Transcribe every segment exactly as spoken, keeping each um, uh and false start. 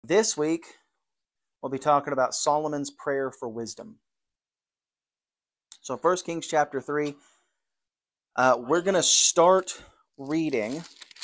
This week, we'll be talking about Solomon's prayer for wisdom. So First Kings chapter three, uh, we're going to start reading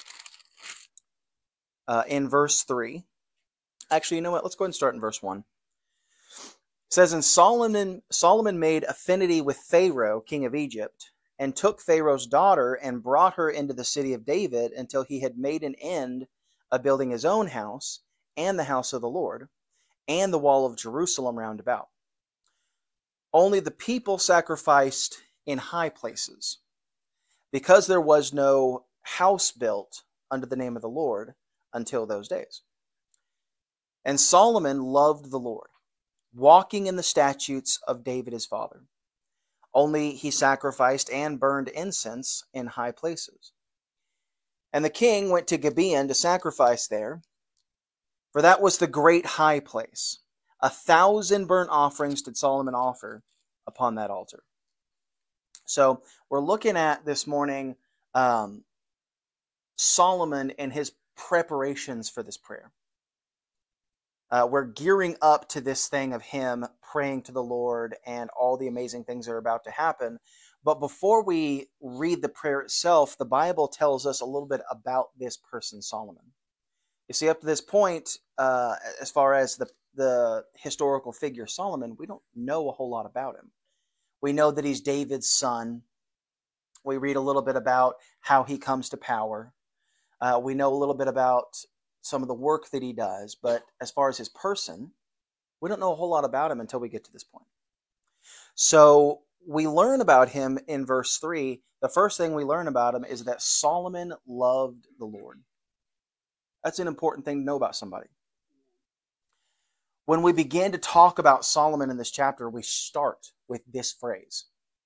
uh, in verse three. Actually, you know what? Let's go ahead and start in verse one. It says, And Solomon, Solomon made affinity with Pharaoh, king of Egypt, and took Pharaoh's daughter and brought her into the city of David until he had made an end of building his own house and the house of the Lord and the wall of Jerusalem round about. Only the people sacrificed in high places, because there was no house built under the name of the Lord until those days. And Solomon loved the Lord, walking in the statutes of David his father. Only he sacrificed and burned incense in high places. And the king went to Gibeon to sacrifice there, for that was the great high place. A thousand burnt offerings did Solomon offer upon that altar. So we're looking at this morning um, Solomon and his preparations for this prayer. Uh, we're gearing up to this thing of him praying to the Lord and all the amazing things that are about to happen. But before we read the prayer itself, the Bible tells us a little bit about this person, Solomon. You see, up to this point, uh, as far as the, the historical figure Solomon, we don't know a whole lot about him. We know that he's David's son. We read a little bit about how he comes to power. Uh, we know a little bit about some of the work that he does, but as far as his person, we don't know a whole lot about him until we get to this point. So we learn about him in verse three. The first thing we learn about him is that Solomon loved the Lord. That's an important thing to know about somebody. When we begin to talk about Solomon in this chapter, we start with this phrase.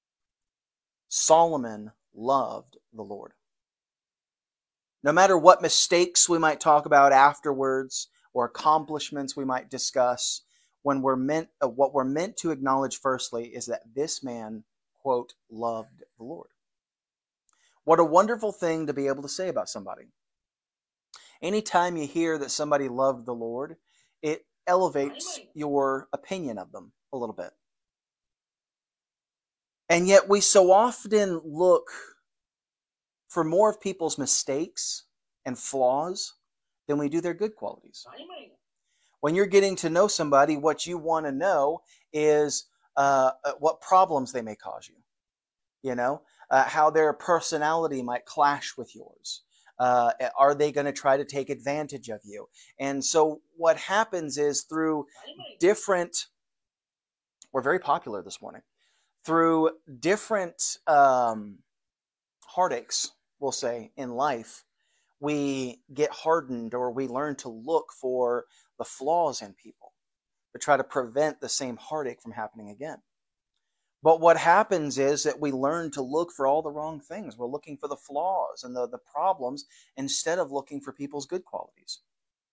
Solomon loved the Lord. No matter what mistakes we might talk about afterwards or accomplishments we might discuss, when we're meant, uh, what we're meant to acknowledge firstly is that this man, quote, loved the Lord. What a wonderful thing to be able to say about somebody. Anytime you hear that somebody loved the Lord, it elevates your opinion of them a little bit. And yet we so often look for more of people's mistakes and flaws than we do their good qualities. When you're getting to know somebody, what you want to know is uh, what problems they may cause you. You know, uh, how their personality might clash with yours. Uh, are they going to try to take advantage of you? And so what happens is through different, we're very popular this morning, through different um, heartaches, we'll say, in life, we get hardened or we learn to look for the flaws in people to try to prevent the same heartache from happening again. But what happens is that we learn to look for all the wrong things. We're looking for the flaws and the, the problems instead of looking for people's good qualities.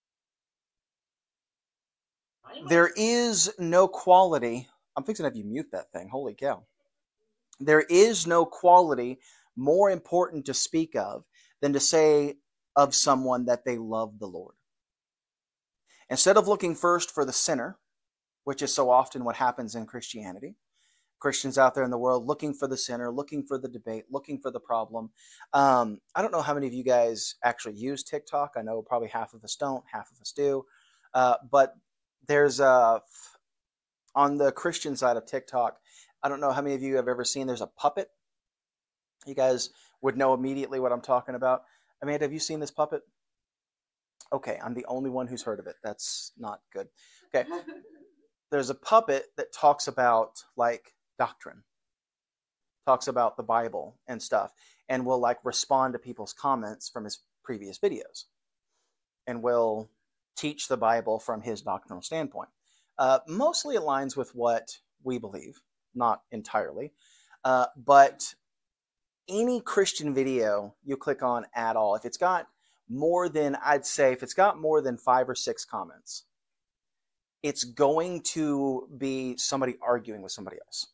There is no quality. I'm fixing to have you mute that thing. Holy cow. There is no quality more important to speak of than to say of someone that they love the Lord. Instead of looking first for the sinner, which is so often what happens in Christianity, Christians out there in the world looking for the sinner, looking for the debate, looking for the problem. Um, I don't know how many of you guys actually use TikTok. I know probably half of us don't, half of us do. Uh, but there's a, on the Christian side of TikTok, I don't know how many of you have ever seen, there's a puppet. You guys would know immediately what I'm talking about. Amanda, have you seen this puppet? Okay, I'm the only one who's heard of it. That's not good. Okay. There's a puppet that talks about like doctrine, talks about the Bible and stuff, and will like respond to people's comments from his previous videos and will teach the Bible from his doctrinal standpoint. Uh, mostly aligns with what we believe, not entirely, uh, but any Christian video you click on at all, if it's got more than, I'd say, if it's got more than five or six comments, it's going to be somebody arguing with somebody else.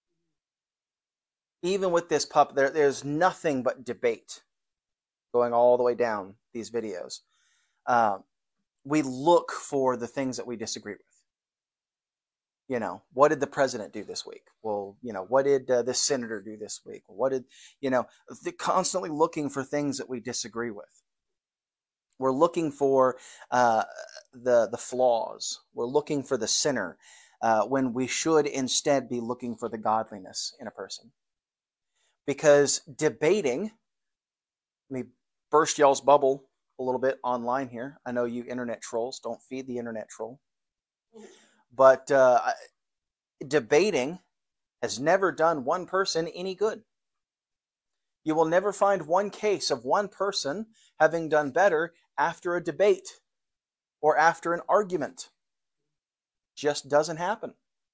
Even with this pup, there, there's nothing but debate going all the way down these videos. Uh, we look for the things that we disagree with. You know, what did the president do this week? Well, you know, what did uh, this senator do this week? What did, you know, they're constantly looking for things that we disagree with. We're looking for uh, the the flaws. We're looking for the sinner uh, when we should instead be looking for the godliness in a person. Because debating, let me burst y'all's bubble a little bit online here. I know you internet trolls don't feed the internet troll. But uh, debating has never done one person any good. You will never find one case of one person having done better after a debate or after an argument. Just doesn't happen.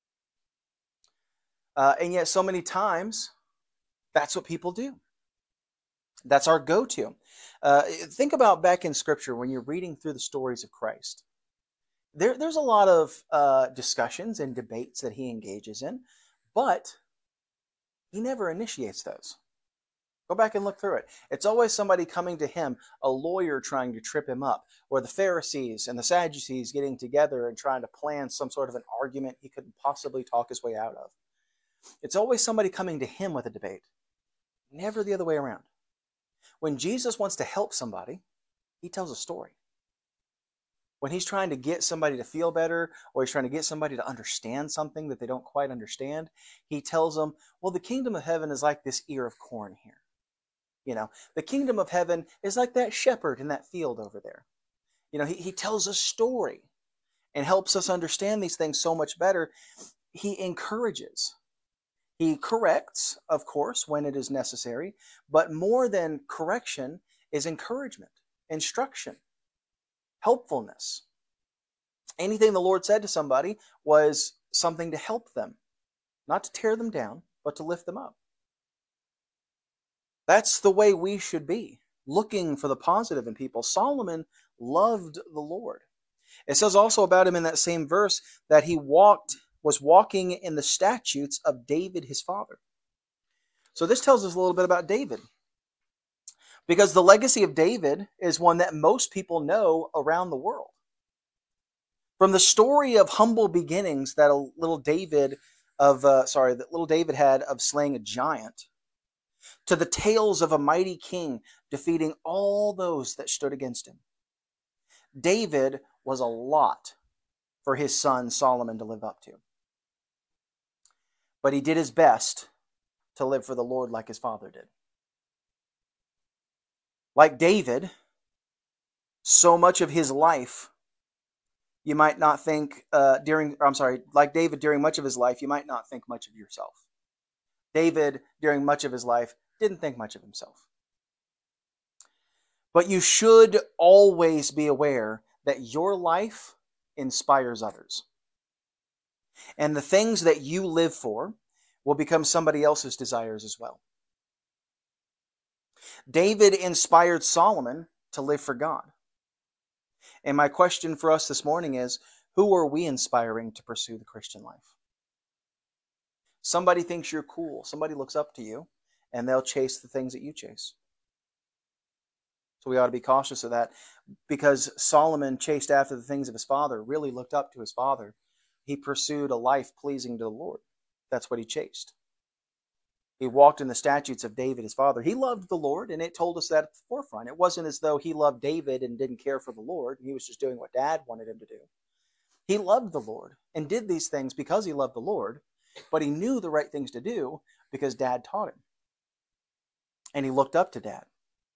Uh, and yet so many times, that's what people do. That's our go-to. Uh, think about back in Scripture when you're reading through the stories of Christ. There, there's a lot of uh, discussions and debates that he engages in, but he never initiates those. Go back and look through it. It's always somebody coming to him, a lawyer trying to trip him up, or the Pharisees and the Sadducees getting together and trying to plan some sort of an argument he couldn't possibly talk his way out of. It's always somebody coming to him with a debate, never the other way around. When Jesus wants to help somebody, he tells a story. When he's trying to get somebody to feel better, or he's trying to get somebody to understand something that they don't quite understand, he tells them, well, the kingdom of heaven is like this ear of corn here. You know, the kingdom of heaven is like that shepherd in that field over there. You know, he, he tells a story and helps us understand these things so much better. He encourages. He corrects, of course, when it is necessary, but more than correction is encouragement, instruction, helpfulness. Anything the Lord said to somebody was something to help them, not to tear them down, but to lift them up. That's the way we should be, looking for the positive in people. Solomon loved the Lord. It says also about him in that same verse that he walked, was walking in the statutes of David his father. So this tells us a little bit about David. Because the legacy of David is one that most people know around the world. From the story of humble beginnings that a little David of uh, sorry, that little David had of slaying a giant, to the tales of a mighty king defeating all those that stood against him. David was a lot for his son Solomon to live up to. But he did his best to live for the Lord like his father did. Like David, so much of his life, you might not think uh, during, I'm sorry, like David during much of his life, you might not think much of yourself. David, during much of his life, didn't think much of himself. But you should always be aware that your life inspires others. And the things that you live for will become somebody else's desires as well. David inspired Solomon to live for God. And my question for us this morning is, who are we inspiring to pursue the Christian life? Somebody thinks you're cool. Somebody looks up to you, and they'll chase the things that you chase. So we ought to be cautious of that, because Solomon chased after the things of his father, really looked up to his father. He pursued a life pleasing to the Lord. That's what he chased. He walked in the statutes of David, his father. He loved the Lord, and it told us that at the forefront. It wasn't as though he loved David and didn't care for the Lord. He was just doing what Dad wanted him to do. He loved the Lord and did these things because he loved the Lord, but he knew the right things to do because Dad taught him. And he looked up to Dad.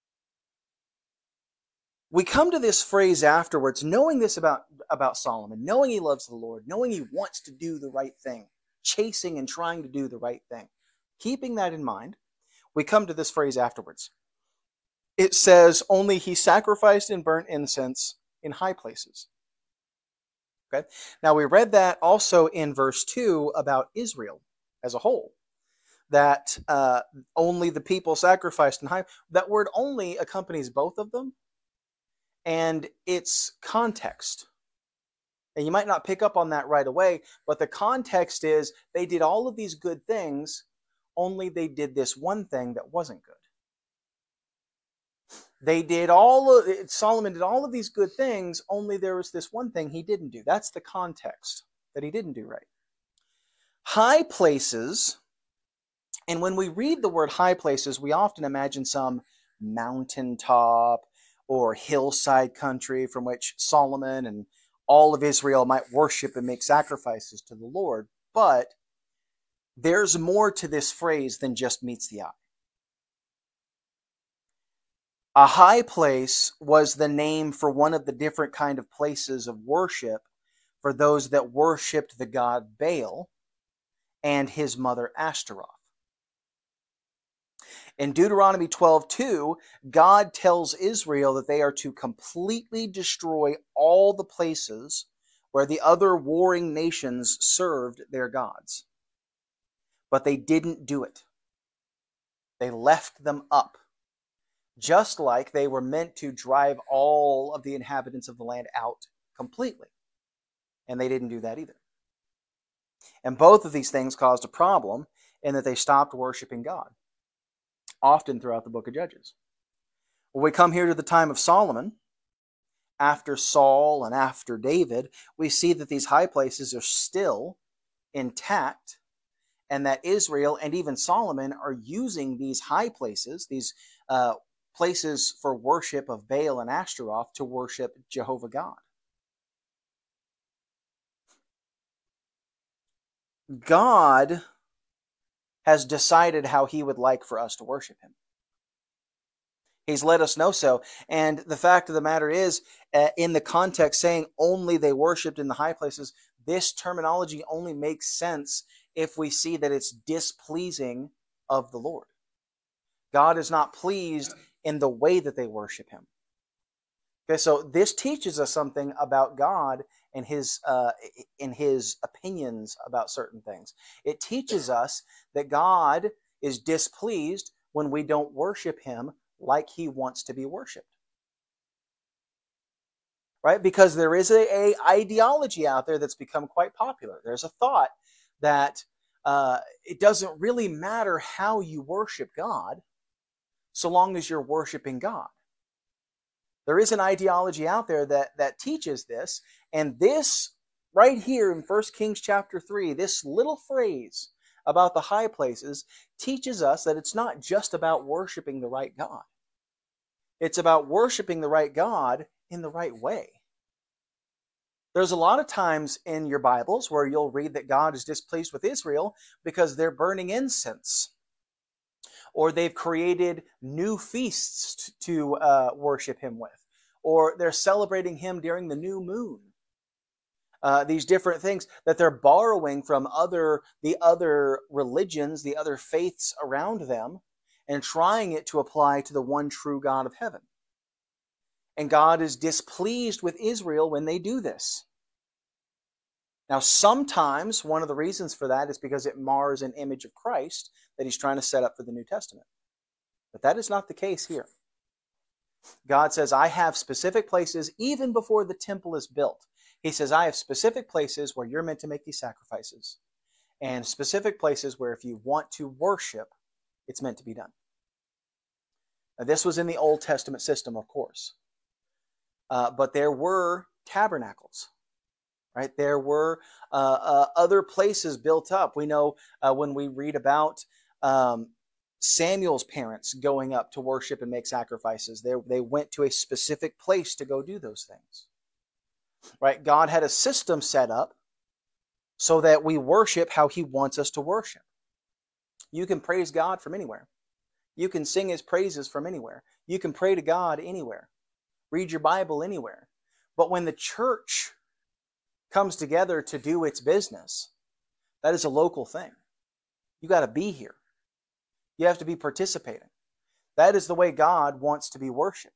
We come to this phrase afterwards, knowing this about, about Solomon, knowing he loves the Lord, knowing he wants to do the right thing, chasing and trying to do the right thing. Keeping that in mind, we come to this phrase afterwards. It says, only he sacrificed and burnt incense in high places. Okay. Now we read that also in verse two about Israel as a whole, that uh, only the people sacrificed in high. That word only accompanies both of them, and its context. And you might not pick up on that right away, but the context is they did all of these good things, only they did this one thing that wasn't good. They did all of, Solomon did all of these good things, only there was this one thing he didn't do. That's the context that he didn't do right. High places, and when we read the word high places, we often imagine some mountaintop or hillside country from which Solomon and all of Israel might worship and make sacrifices to the Lord. But there's more to this phrase than just meets the eye. A high place was the name for one of the different kind of places of worship for those that worshipped the god Baal and his mother Ashtaroth. In Deuteronomy twelve two, God tells Israel that they are to completely destroy all the places where the other warring nations served their gods. But they didn't do it. They left them up. Just like they were meant to drive all of the inhabitants of the land out completely. And they didn't do that either. And both of these things caused a problem in that they stopped worshiping God, often throughout the book of Judges. When we come here to the time of Solomon, after Saul and after David, we see that these high places are still intact, and that Israel and even Solomon are using these high places, these uh, places for worship of Baal and Ashtaroth, to worship Jehovah God. God has decided how he would like for us to worship him. He's let us know so. And the fact of the matter is, uh, in the context saying only they worshipped in the high places, this terminology only makes sense if we see that it's displeasing of the Lord. God is not pleased in the way that they worship him. Okay, so this teaches us something about God and his uh, in his opinions about certain things. It teaches us that God is displeased when we don't worship him like he wants to be worshipped. Right? Because there is a, a ideology out there that's become quite popular. There's a thought that uh, it doesn't really matter how you worship God, so long as you're worshiping God. There is an ideology out there that, that teaches this, and this right here in First Kings chapter three, this little phrase about the high places teaches us that it's not just about worshiping the right God. It's about worshiping the right God in the right way. There's a lot of times in your Bibles where you'll read that God is displeased with Israel because they're burning incense, or they've created new feasts to uh, worship him with, or they're celebrating him during the new moon. Uh, these different things that they're borrowing from other the other religions, the other faiths around them, and trying it to apply to the one true God of heaven. And God is displeased with Israel when they do this. Now, sometimes one of the reasons for that is because it mars an image of Christ that he's trying to set up for the New Testament. But that is not the case here. God says, I have specific places even before the temple is built. He says, I have specific places where you're meant to make these sacrifices, and specific places where if you want to worship, it's meant to be done. Now, this was in the Old Testament system, of course. Uh, but there were tabernacles. Right? There were uh, uh, other places built up. We know uh, when we read about um, Samuel's parents going up to worship and make sacrifices, they, they went to a specific place to go do those things. Right? God had a system set up so that we worship how he wants us to worship. You can praise God from anywhere. You can sing his praises from anywhere. You can pray to God anywhere. Read your Bible anywhere. But when the church comes together to do its business, that is a local thing. You got to be here. You have to be participating. That is the way God wants to be worshipped.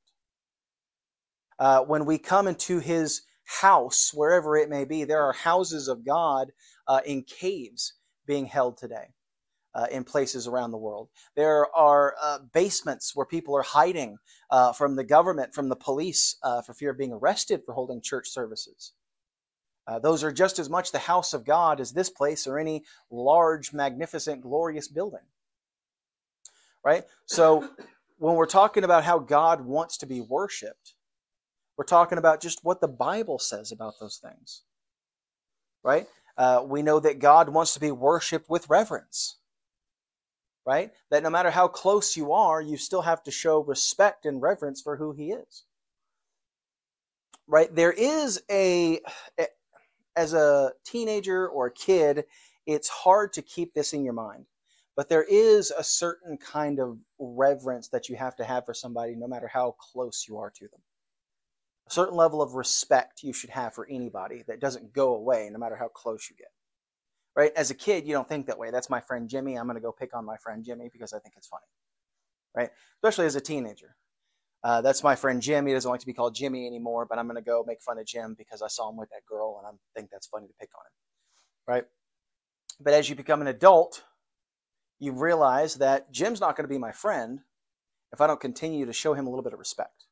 Uh, when we come into his house, wherever it may be, there are houses of God uh, in caves being held today uh, in places around the world. There are uh, basements where people are hiding uh, from the government, from the police, uh, for fear of being arrested for holding church services. Uh, those are just as much the house of God as this place or any large, magnificent, glorious building. Right? So when we're talking about how God wants to be worshiped, we're talking about just what the Bible says about those things, right? Uh, we know that God wants to be worshiped with reverence, right? That no matter how close you are, you still have to show respect and reverence for who he is, right? There is a, as a teenager or a kid, it's hard to keep this in your mind. But there is a certain kind of reverence that you have to have for somebody, no matter how close you are to them. A certain level of respect you should have for anybody that doesn't go away, no matter how close you get. Right? As a kid, you don't think that way. That's my friend Jimmy. I'm going to go pick on my friend Jimmy because I think it's funny. Right? Especially as a teenager. Uh, that's my friend Jim. He doesn't like to be called Jimmy anymore, but I'm going to go make fun of Jim because I saw him with that girl and I think that's funny to pick on him. Right? But as you become an adult, you realize that Jim's not going to be my friend if I don't continue to show him a little bit of respect,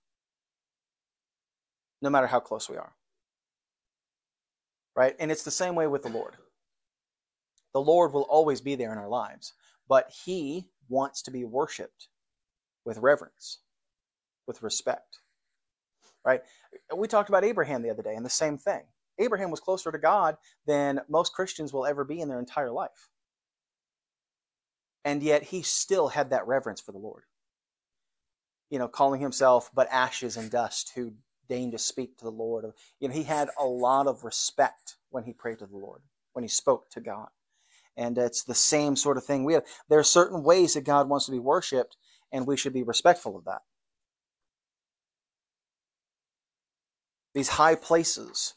no matter how close we are. Right? And it's the same way with the Lord. The Lord will always be there in our lives, but he wants to be worshiped with reverence, with respect. Right? We talked about Abraham the other day, and the same thing. Abraham was closer to God than most Christians will ever be in their entire life. And yet he still had that reverence for the Lord. You know, calling himself but ashes and dust who deigned to speak to the Lord. You know, he had a lot of respect when he prayed to the Lord, when he spoke to God. And it's the same sort of thing we have. There are certain ways that God wants to be worshipped, and we should be respectful of that. These high places.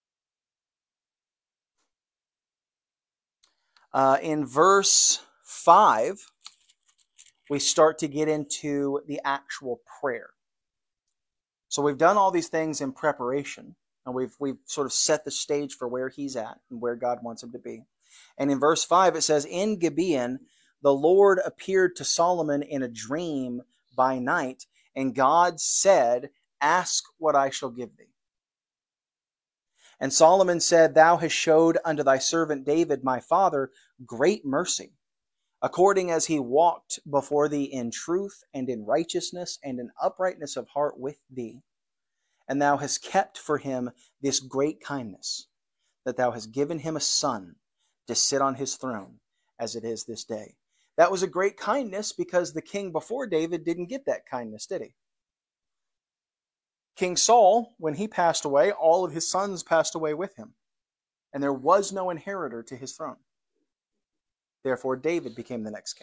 Uh, in verse five, we start to get into the actual prayer. So we've done all these things in preparation, and we've we've sort of set the stage for where he's at and where God wants him to be. And in verse five, it says, in Gibeon, the Lord appeared to Solomon in a dream by night, and God said, ask what I shall give thee. And Solomon said, thou hast showed unto thy servant David, my father, great mercy, according as he walked before thee in truth and in righteousness and in uprightness of heart with thee. And thou hast kept for him this great kindness, that thou hast given him a son to sit on his throne, as it is this day. That was a great kindness because the king before David didn't get that kindness, did he? King Saul, when he passed away, all of his sons passed away with him, and there was no inheritor to his throne. Therefore, David became the next king.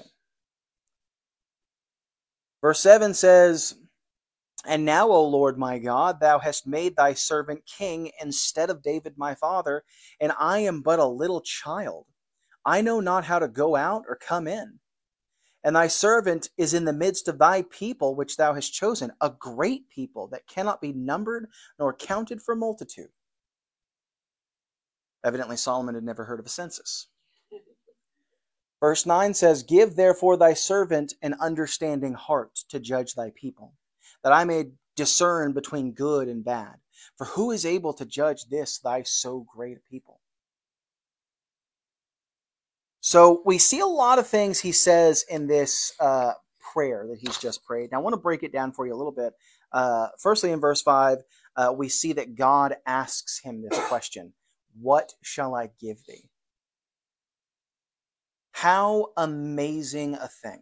Verse seven says, and now, O Lord my God, thou hast made thy servant king instead of David my father, and I am but a little child. I know not how to go out or come in. And thy servant is in the midst of thy people, which thou hast chosen, a great people that cannot be numbered nor counted for multitude. Evidently, Solomon had never heard of a census. Verse nine says, give therefore thy servant an understanding heart to judge thy people, that I may discern between good and bad. For who is able to judge this thy so great a people? So we see a lot of things he says in this uh, prayer that he's just prayed. Now I want to break it down for you a little bit. Uh, firstly, in verse five, uh, we see that God asks him this question, what shall I give thee? How amazing a thing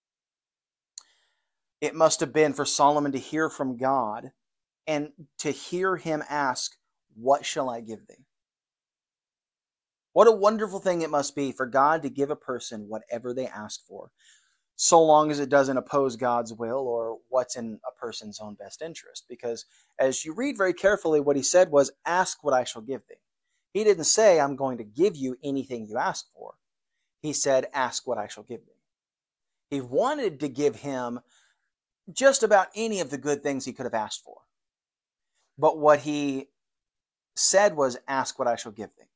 it must have been for Solomon to hear from God and to hear him ask, what shall I give thee? What a wonderful thing it must be for God to give a person whatever they ask for, so long as it doesn't oppose God's will or what's in a person's own best interest. Because as you read very carefully, what he said was, ask what I shall give thee. He didn't say, I'm going to give you anything you ask for. He said, ask what I shall give thee. He wanted to give him just about any of the good things he could have asked for. But what he said was, ask what I shall give thee.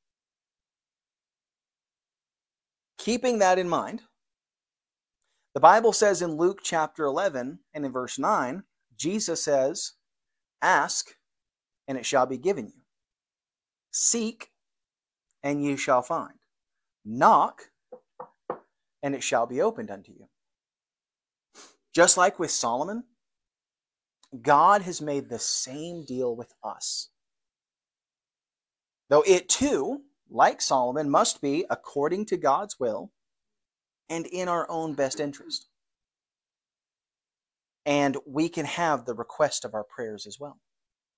Keeping that in mind, the Bible says in Luke chapter eleven and in verse nine, Jesus says, ask and it shall be given you. Seek and you shall find. Knock and it shall be opened unto you. Just like with Solomon, God has made the same deal with us. Though it too, like Solomon, must be according to God's will and in our own best interest. And we can have the request of our prayers as well.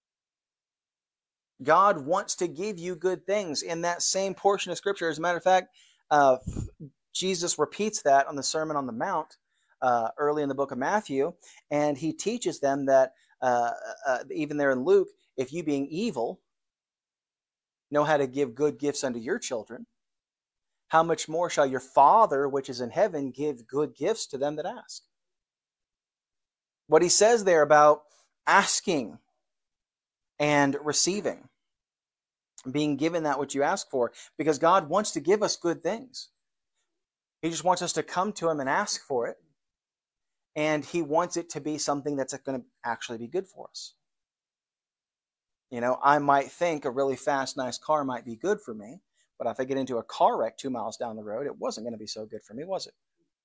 God wants to give you good things in that same portion of Scripture. As a matter of fact, uh, Jesus repeats that on the Sermon on the Mount uh, early in the book of Matthew, and he teaches them that uh, uh, even there in Luke, if you being evil know how to give good gifts unto your children, how much more shall your Father which is in heaven give good gifts to them that ask? What he says there about asking and receiving, being given that which you ask for, because God wants to give us good things. He just wants us to come to him and ask for it, and he wants it to be something that's going to actually be good for us. You know, I might think a really fast, nice car might be good for me, but if I get into a car wreck two miles down the road, it wasn't going to be so good for me, was it?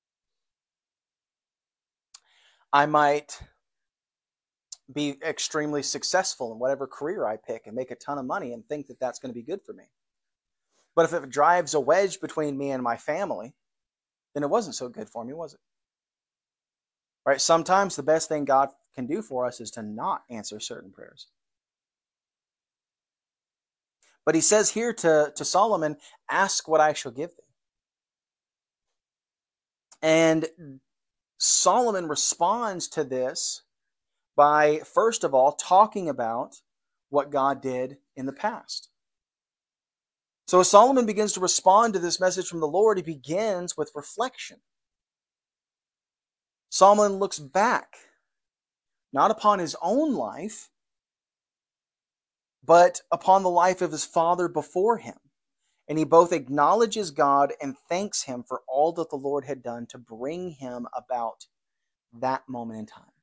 I might be extremely successful in whatever career I pick and make a ton of money and think that that's going to be good for me. But if it drives a wedge between me and my family, then it wasn't so good for me, was it? Right? Sometimes the best thing God can do for us is to not answer certain prayers. But he says here to, to Solomon, ask what I shall give thee. And Solomon responds to this by, first of all, talking about what God did in the past. So as Solomon begins to respond to this message from the Lord, he begins with reflection. Solomon looks back, not upon his own life, but upon the life of his father before him. And he both acknowledges God and thanks him for all that the Lord had done to bring him about that moment in time.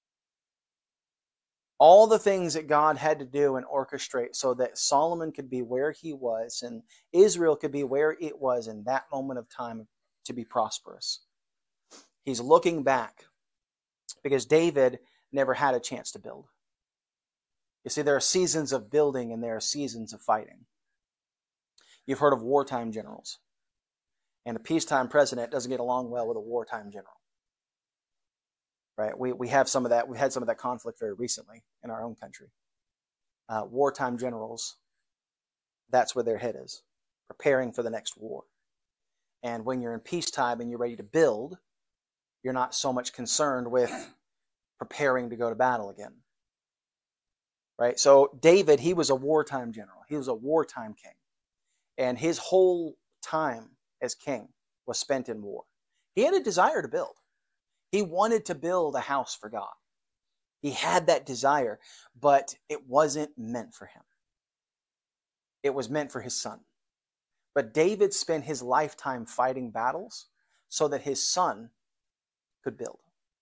All the things that God had to do and orchestrate so that Solomon could be where he was and Israel could be where it was in that moment of time to be prosperous. He's looking back because David never had a chance to build. You see, there are seasons of building and there are seasons of fighting. You've heard of wartime generals. And a peacetime president doesn't get along well with a wartime general. Right? We we have some of that. We had some of that conflict very recently in our own country. Uh, wartime generals, that's where their head is, preparing for the next war. And when you're in peacetime and you're ready to build, you're not so much concerned with preparing to go to battle again. Right? So David, he was a wartime general. He was a wartime king. And his whole time as king was spent in war. He had a desire to build. He wanted to build a house for God. He had that desire, but it wasn't meant for him. It was meant for his son. But David spent his lifetime fighting battles so that his son could build.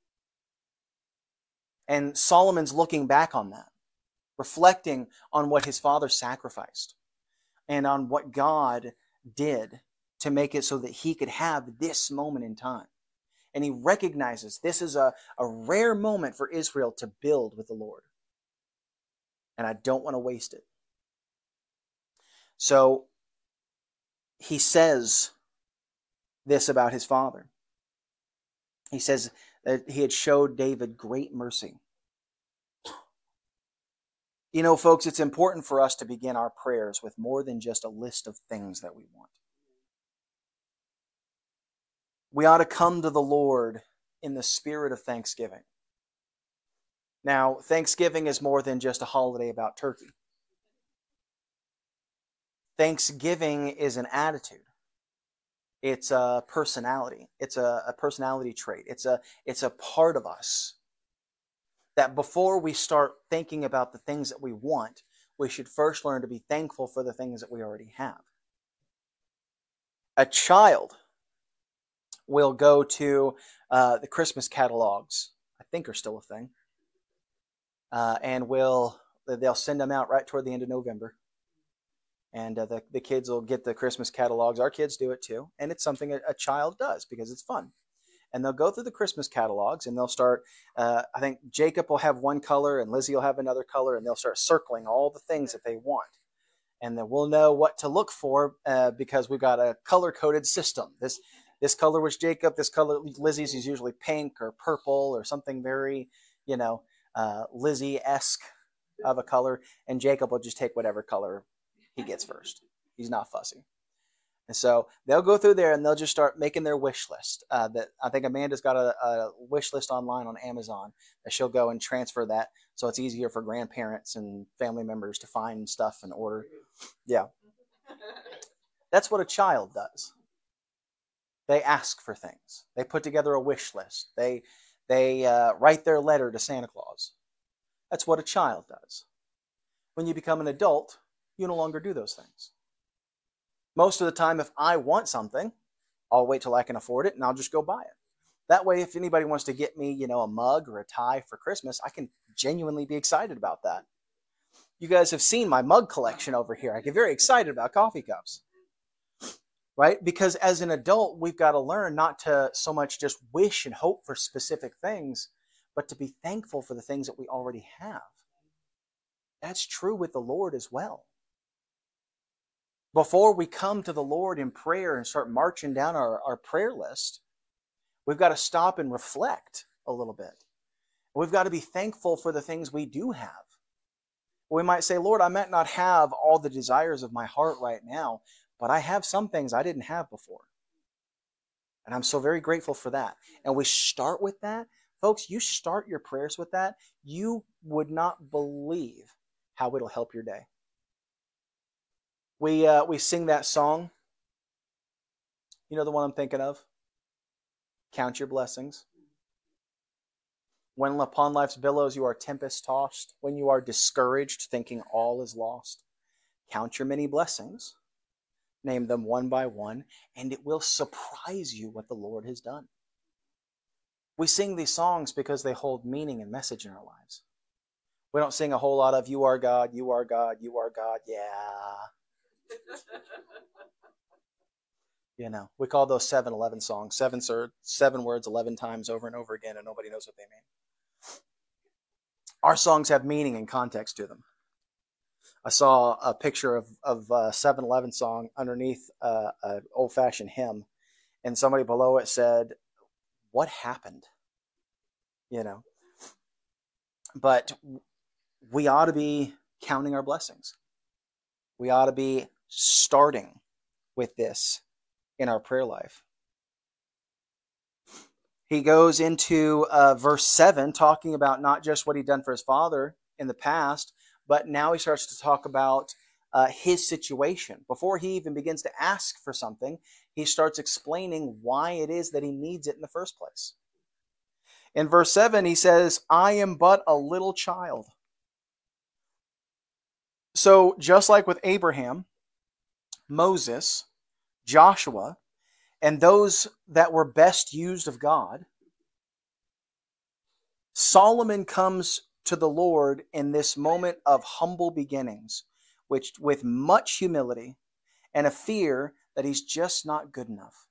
And Solomon's looking back on that, reflecting on what his father sacrificed and on what God did to make it so that he could have this moment in time. And he recognizes this is a, a rare moment for Israel to build with the Lord. And I don't want to waste it. So he says this about his father. He says that he had showed David great mercy. You know, folks, it's important for us to begin our prayers with more than just a list of things that we want. We ought to come to the Lord in the spirit of thanksgiving. Now, Thanksgiving is more than just a holiday about turkey. Thanksgiving is an attitude. It's a personality. It's a, a personality trait. It's a, it's a part of us that before we start thinking about the things that we want, we should first learn to be thankful for the things that we already have. A child will go to uh, the Christmas catalogs, I think are still a thing, uh, and will they'll send them out right toward the end of November. And uh, the, the kids will get the Christmas catalogs. Our kids do it too. And it's something a, a child does because it's fun. and they'll go through the Christmas catalogs, and they'll start, uh, I think Jacob will have one color and Lizzie will have another color, and they'll start circling all the things that they want. And then we'll know what to look for uh, because we've got a color-coded system. This this color was Jacob. This color, Lizzie's, is usually pink or purple or something very, you know, uh, Lizzie-esque of a color. And Jacob will just take whatever color he gets first. He's not fussy. And so they'll go through there and they'll just start making their wish list. Uh, that I think Amanda's got a, a wish list online on Amazon that she'll go and transfer that, so it's easier for grandparents and family members to find stuff and order. Yeah, that's what a child does. They ask for things. They put together a wish list. They they uh, write their letter to Santa Claus. That's what a child does. When you become an adult, you no longer do those things. Most of the time, if I want something, I'll wait till I can afford it and I'll just go buy it. That way, if anybody wants to get me, you know, a mug or a tie for Christmas, I can genuinely be excited about that. You guys have seen my mug collection over here. I get very excited about coffee cups, right? Because as an adult, we've got to learn not to so much just wish and hope for specific things, but to be thankful for the things that we already have. That's true with the Lord as well. Before we come to the Lord in prayer and start marching down our, our prayer list, we've got to stop and reflect a little bit. We've got to be thankful for the things we do have. We might say, Lord, I might not have all the desires of my heart right now, but I have some things I didn't have before. And I'm so very grateful for that. And we start with that. Folks, you start your prayers with that, you would not believe how it'll help your day. We uh, we sing that song. You know the one I'm thinking of? Count your blessings. When upon life's billows you are tempest tossed, when you are discouraged, thinking all is lost, count your many blessings, name them one by one, and it will surprise you what the Lord has done. We sing these songs because they hold meaning and message in our lives. We don't sing a whole lot of you are God, you are God, you are God, yeah. You know, we call those seven eleven songs. Seven, seven words, eleven times over and over again, and nobody knows what they mean. Our songs have meaning and context to them. I saw a picture of of a seven eleven song underneath uh, an old-fashioned hymn, and somebody below it said, "What happened?" You know. But we ought to be counting our blessings. We ought to be starting with this in our prayer life. He goes into uh, verse seven, talking about not just what he'd done for his father in the past, but now he starts to talk about uh, his situation. Before he even begins to ask for something, he starts explaining why it is that he needs it in the first place. In verse seven, he says, I am but a little child. So just like with Abraham, Moses, Joshua, and those that were best used of God, Solomon comes to the Lord in this moment of humble beginnings, which with much humility and a fear that he's just not good enough.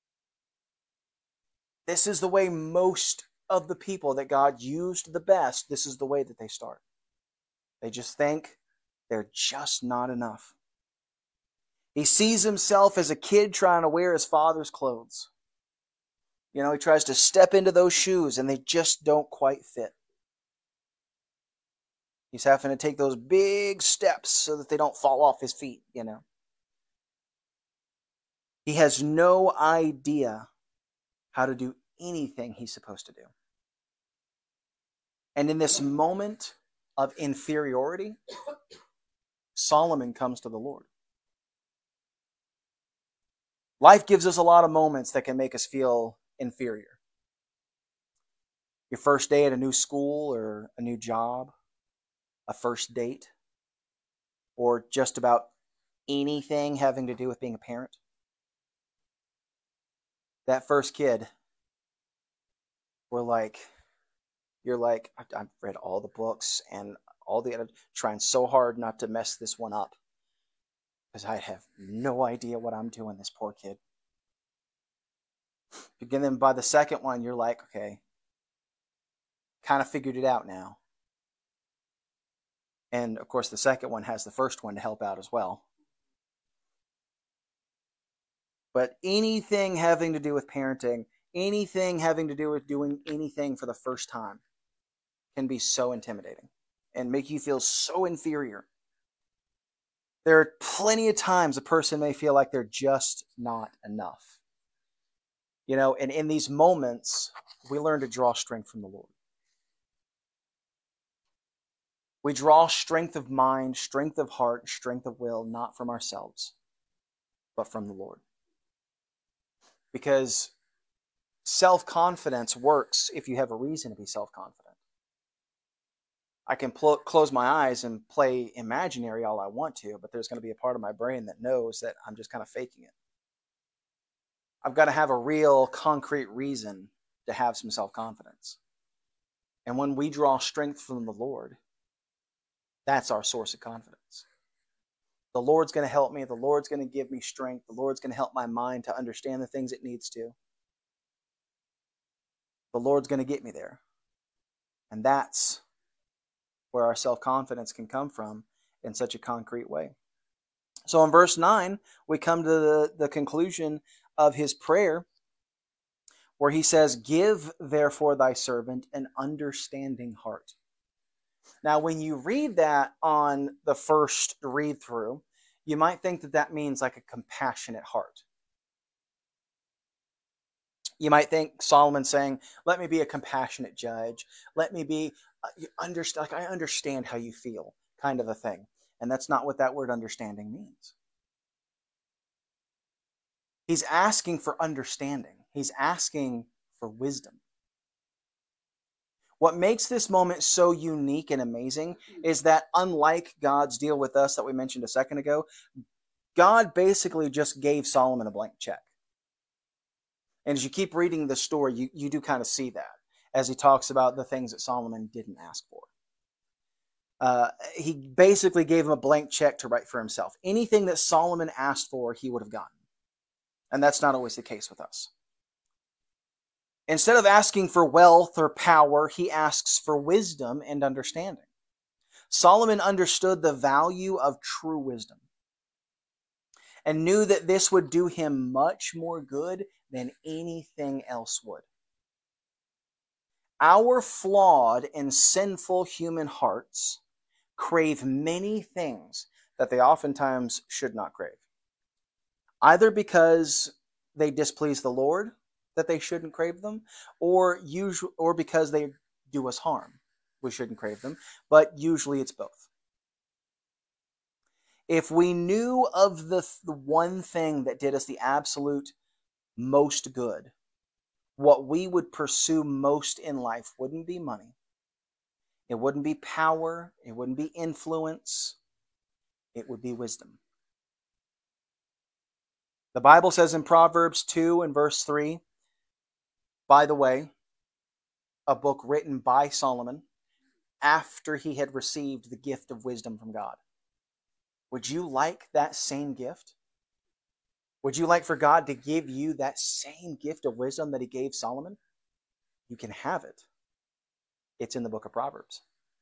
This is the way most of the people that God used the best, this is the way that they start. They just think they're just not enough. He sees himself as a kid trying to wear his father's clothes. You know, he tries to step into those shoes and they just don't quite fit. He's having to take those big steps so that they don't fall off his feet, you know. He has no idea how to do anything he's supposed to do. And in this moment of inferiority, Solomon comes to the Lord. Life gives us a lot of moments that can make us feel inferior. Your first day at a new school or a new job, a first date, or just about anything having to do with being a parent. That first kid, we're like, you're like, I've read all the books and all the other, trying so hard not to mess this one up. Because I have no idea what I'm doing, this poor kid. And then by the second one, you're like, okay, kind of figured it out now. And of course, the second one has the first one to help out as well. But anything having to do with parenting, anything having to do with doing anything for the first time can be so intimidating and make you feel so inferior. There are plenty of times a person may feel like they're just not enough. You know, and in these moments, we learn to draw strength from the Lord. We draw strength of mind, strength of heart, strength of will, not from ourselves, but from the Lord. Because self-confidence works if you have a reason to be self-confident. I can pl- close my eyes and play imaginary all I want to, but there's going to be a part of my brain that knows that I'm just kind of faking it. I've got to have a real concrete reason to have some self-confidence. And when we draw strength from the Lord, that's our source of confidence. The Lord's going to help me. The Lord's going to give me strength. The Lord's going to help my mind to understand the things it needs to. The Lord's going to get me there. And that's where our self-confidence can come from in such a concrete way. So in verse nine, we come to the, the conclusion of his prayer where he says, "Give therefore thy servant an understanding heart." Now, when you read that on the first read through, you might think that that means like a compassionate heart. You might think Solomon saying, "Let me be a compassionate judge. Let me be, uh, you understand, like I understand how you feel," kind of a thing. And that's not what that word understanding means. He's asking for understanding. He's asking for wisdom. What makes this moment so unique and amazing is that unlike God's deal with us that we mentioned a second ago, God basically just gave Solomon a blank check. And as you keep reading the story, you, you do kind of see that as he talks about the things that Solomon didn't ask for. Uh, he basically gave him a blank check to write for himself. Anything that Solomon asked for, he would have gotten. And that's not always the case with us. Instead of asking for wealth or power, he asks for wisdom and understanding. Solomon understood the value of true wisdom and knew that this would do him much more good than anything else would. Our flawed and sinful human hearts crave many things that they oftentimes should not crave. Either because they displease the Lord, that they shouldn't crave them, or usually, or because they do us harm, we shouldn't crave them, but usually it's both. If we knew of the, the one thing that did us the absolute most good, what we would pursue most in life wouldn't be money. It wouldn't be power. It wouldn't be influence. It would be wisdom. The Bible says in Proverbs two and verse three, by the way, a book written by Solomon after he had received the gift of wisdom from God. Would you like that same gift? Would you like for God to give you that same gift of wisdom that he gave Solomon? You can have it. It's in the book of Proverbs.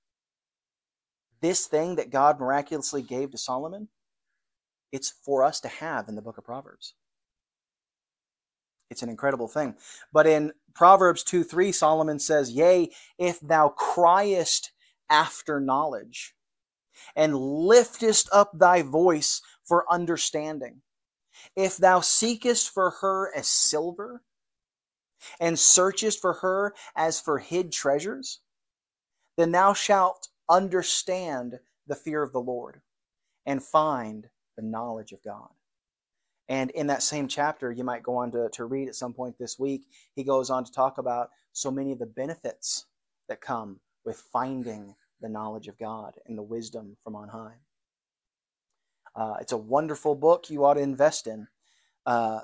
This thing that God miraculously gave to Solomon, it's for us to have in the book of Proverbs. It's an incredible thing. But in Proverbs two three, Solomon says, "Yea, if thou criest after knowledge, and liftest up thy voice for understanding, if thou seekest for her as silver, and searchest for her as for hid treasures, then thou shalt understand the fear of the Lord, and find the knowledge of God." And in that same chapter, you might go on to, to read at some point this week, he goes on to talk about so many of the benefits that come with finding the knowledge of God and the wisdom from on high. Uh, it's a wonderful book you ought to invest in. Uh,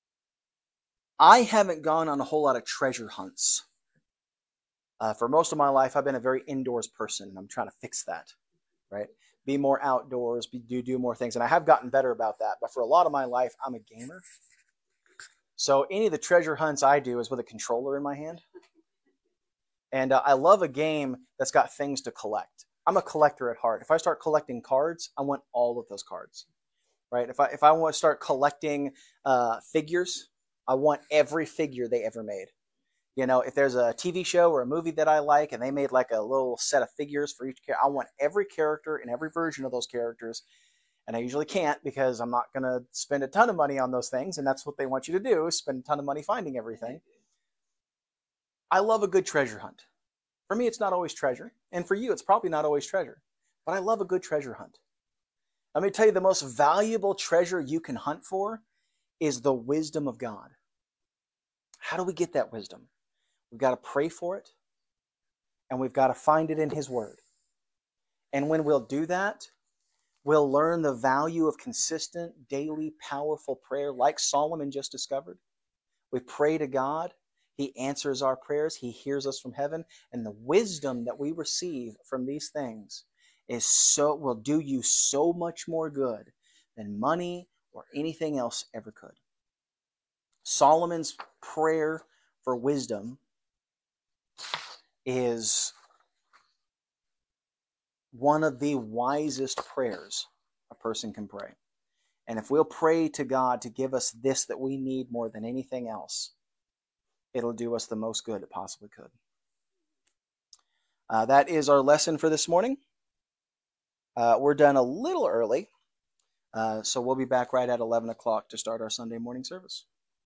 I haven't gone on a whole lot of treasure hunts. Uh, for most of my life, I've been a very indoors person. I'm trying to fix that, right? Be more outdoors, be, do, do more things. And I have gotten better about that. But for a lot of my life, I'm a gamer. So any of the treasure hunts I do is with a controller in my hand. And uh, I love a game that's got things to collect. I'm a collector at heart. If I start collecting cards, I want all of those cards, right? If I if I want to start collecting uh, figures, I want every figure they ever made. You know, if there's a T V show or a movie that I like and they made like a little set of figures for each character, I want every character and every version of those characters. And I usually can't because I'm not going to spend a ton of money on those things. And that's what they want you to do, is spend a ton of money finding everything. I love a good treasure hunt. For me, it's not always treasure. And for you, it's probably not always treasure. But I love a good treasure hunt. Let me tell you, the most valuable treasure you can hunt for is the wisdom of God. How do we get that wisdom? We've got to pray for it, and we've got to find it in His Word. And when we'll do that, we'll learn the value of consistent, daily, powerful prayer like Solomon just discovered. We pray to God. He answers our prayers. He hears us from heaven. And the wisdom that we receive from these things is so will do you so much more good than money or anything else ever could. Solomon's prayer for wisdom is one of the wisest prayers a person can pray. And if we'll pray to God to give us this that we need more than anything else, it'll do us the most good it possibly could. Uh, that is our lesson for this morning. Uh, we're done a little early, uh, so we'll be back right at eleven o'clock to start our Sunday morning service.